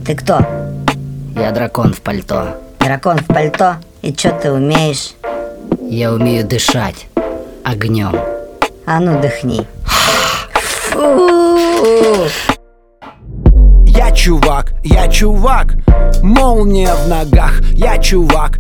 Ты кто? Я дракон в пальто. Дракон в пальто? И чё ты умеешь? Я умею дышать огнем. А ну дыхни. Фу! Я чувак, молния в ногах. Я чувак,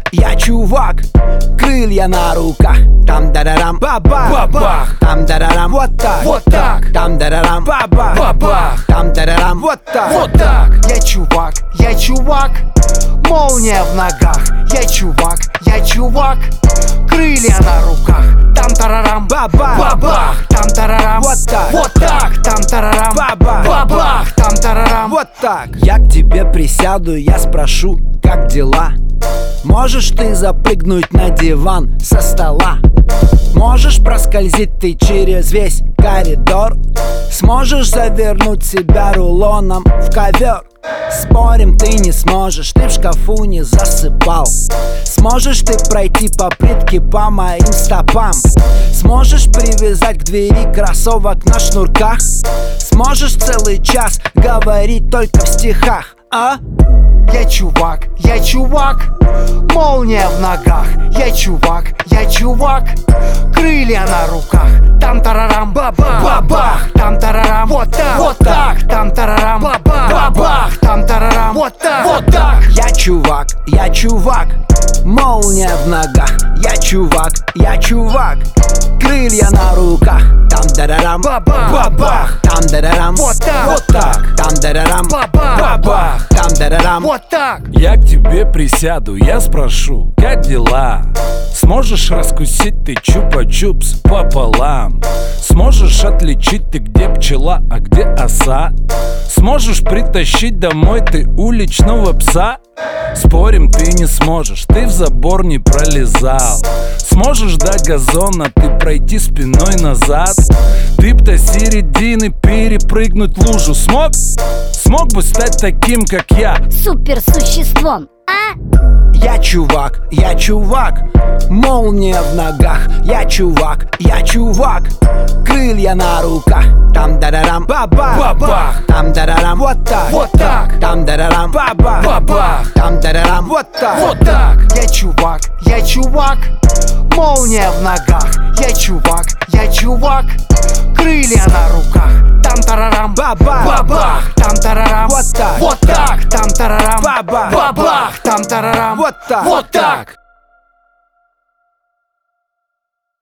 крылья на руках. Там дарарам, бабах, бабах. Там дарарам, вот так, Там дарарам, бабах, бабах. Там дарарам, вот так. Я чувак, молния в ногах. Я чувак, крылья на руках. Там тарарам, бабах, бабах. Там тарарам, вот так, Там тарарам, бабах, бабах. Там тарарам, вот так. Я к тебе присяду, я спрошу, как дела? Можешь ты запрыгнуть на диван со стола? Можешь проскользить ты через весь коридор? Сможешь завернуть себя рулоном в ковер? Спорим, ты не сможешь, ты в шкафу не засыпал. Сможешь ты пройти по плитке по моим стопам? Сможешь привязать к двери кроссовок на шнурках? Сможешь целый час говорить только в стихах, а? Я чувак, молния в ногах. Я чувак, крылья на руках. Там тарарам, бабах, бабах. Там тарарам, вот так, Там тарарам, бабах, бабах. Там тарарам, вот так. Я чувак, молния в ногах. Я чувак, крылья на руках. Там дарарам, Бабах, бабах. Там дарарам, вот так, Там дарарам, Бабах, бабах. Там дарарам, вот так. Я к тебе присяду, я спрошу, как дела? Сможешь раскусить ты чупа-чупс пополам? Сможешь отличить ты, где пчела, а где оса? Сможешь притащить домой ты уличного пса? Спорим, ты не сможешь, ты в забор не пролезал. Сможешь до газона ты пройти спиной назад? Ты б до середины перепрыгнуть лужу смог? Смог бы стать таким, как я? Суперсуществом, а? Я чувак, молния в ногах. Я чувак, крылья на руках. Там дарарам, бабах, Бабах. Там дарарам, вот так, Там дарарам, бабах, Бабах. Там дарарам, вот так. Я чувак, молния в ногах. Я чувак, крылья на руках. Там тарарам, Бабах, бабах. Там тарарам, вот так, Там тарарам, бабах, бабах. Там тарарам, вот так. вот так.